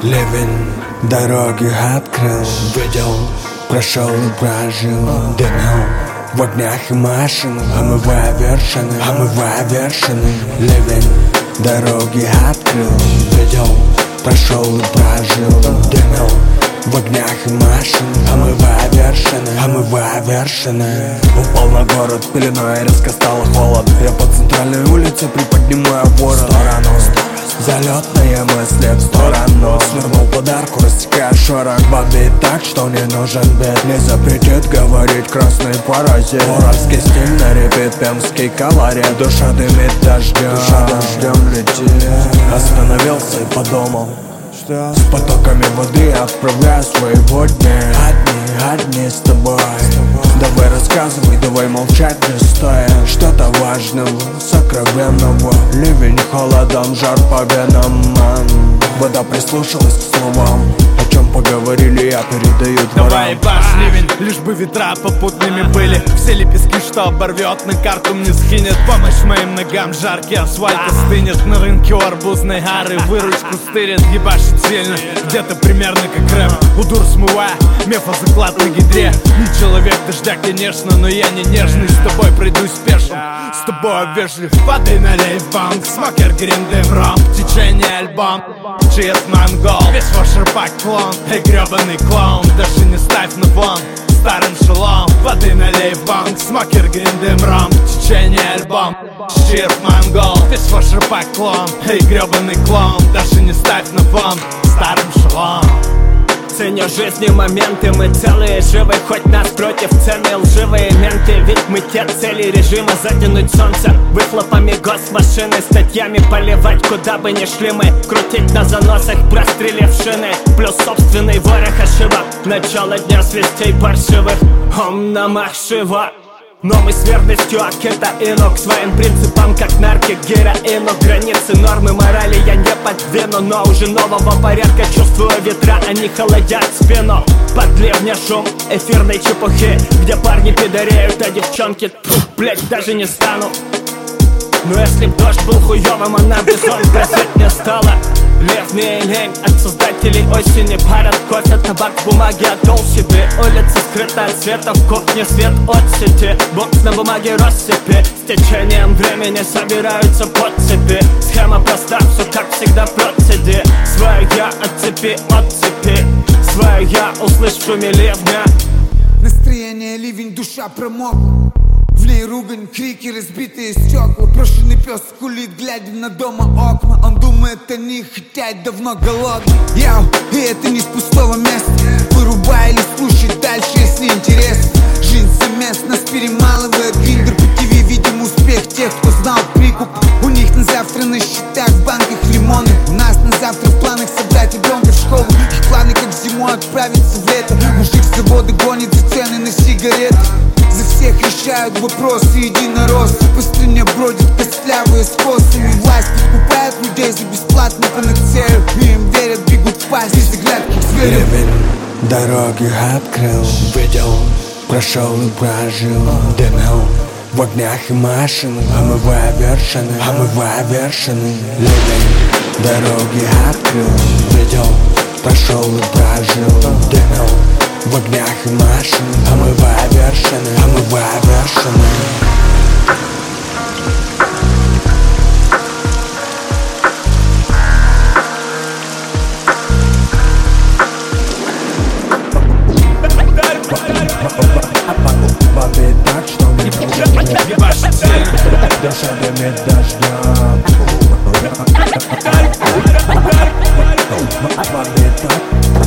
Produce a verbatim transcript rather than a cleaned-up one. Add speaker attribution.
Speaker 1: Ливень дороги открыл, видел, прошел и прожил. Дымил в огнях и машинах, омывая вершины, омывая вершины. Ливень дороги открыл, видел, прошел и прожил. Дымил в огнях и машинах, омывая вершины, омывая вершины. Упал на город пеленой, резко стало холодно. Я по центральной улице приподнимаю ворот. Сторону, залетные мысли в сторону. Свернул подарку, растекая шорох воды так, что не нужен бит. Не запретит говорить красный паразит. Уральский стиль на репит, пермский колорит. Душа дымит дождем, душа дождем летит. Остановился и подумал, что с потоками воды отправляю своего дня. Одни, одни с тобой. Давай рассказывай, давай молчать не стоя. Что-то важного, сокровенного. Ливень холодом, жар по венам. Вода прислушалась к словам, о чем поговорили, я передаю дворам.
Speaker 2: Давай ебашь ливень, лишь бы ветра попутными были. Все лепестки, что оборвет, на карту мне скинет. Помощь моим ногам, жаркий асфальт остынет. На рынке у арбузной гары выручку стырит. Ебашит сильно, где-то примерно как рэп. Удур смывая, мефозаклад на гидре. Не человек дождя, конечно, но я не нежный. С тобой пройду спешно, с тобой вежлив. Воды налей в банк, смокер, грин, дым, ром. Течение альбом, чиет монгол. Весь вошерпак клон, эй, гребаный клоун. Даже не ставь на фон старым шелом. Воды налей в банк, смокер, грин, дым, ром. Течение альбом, чиет монгол. Весь вошерпак клон, эй, гребаный клоун. Даже не ставь на фон старым шелом.
Speaker 3: Ценю жизни моменты, мы целые, живы. Хоть нас против цены лживые менты. Ведь мы те цели режима: затянуть солнце выхлопами госмашины, статьями поливать, куда бы ни шли мы. Крутить на заносах, прострелив шины. Плюс собственный ворох ошибок. Начало дня свистей паршивых. Ом намах Шива. Но мы с верностью акетаину к своим принципам, как наркик героину. Границы нормы морали я не подвину, но уже нового порядка чувствую ветра, они холодят спину. Под ливня шум эфирной чепухи, где парни пидореют, а девчонки, пф, блять, даже не стану. Но если б дождь был хуёвым, она без он просить не стала. Левнее лень от создателей осени. Парад, кофе, табак, бумаги отдал себе. Улица скрыта от света, в кухне свет от сети. Бокс на бумаге россыпи, с течением времени собираются подцепи. Схема проста, все как всегда процеди. Свое я отцепи, отцепи. Свое я услышь в шуме ливня.
Speaker 4: Настроение ливень, душа промокла. В ней ругань, крики, разбитые стекла. Брошенный пес скулит, глядя на дома окна. Он думает о них, хотя и давно голодный. Яу, и это не с пустого места. Вырубай или слушай дальше, если интересно. Жизнь совместно нас перемалывает. Гриндер по ТВ, видим успех тех, кто знал прикуп. У них на завтра на счетах, в банках лимоны. У нас на завтра в планах собрать ребенка в школу. Их планы как зимой отправиться в лето. Мужик с завода гонит за цены на сигареты. За всех решают вопросы единороссы. По стране бродят костлявые с косами. Власть покупает людей за бесплатную панацею. И им верят, бегут в пасть из оглядки к зверю.
Speaker 1: Ливень дороги открыл, видел, прошел и прожил. Дымил в огнях и машинах, омывая вершины, омывая вершины. Ливень дороги открыл, видел, прошел и прожил. Дымил в огнях и машинах, омывая вершины, омывая вершины. Воды так, что не душа дымит дождем. Воды так.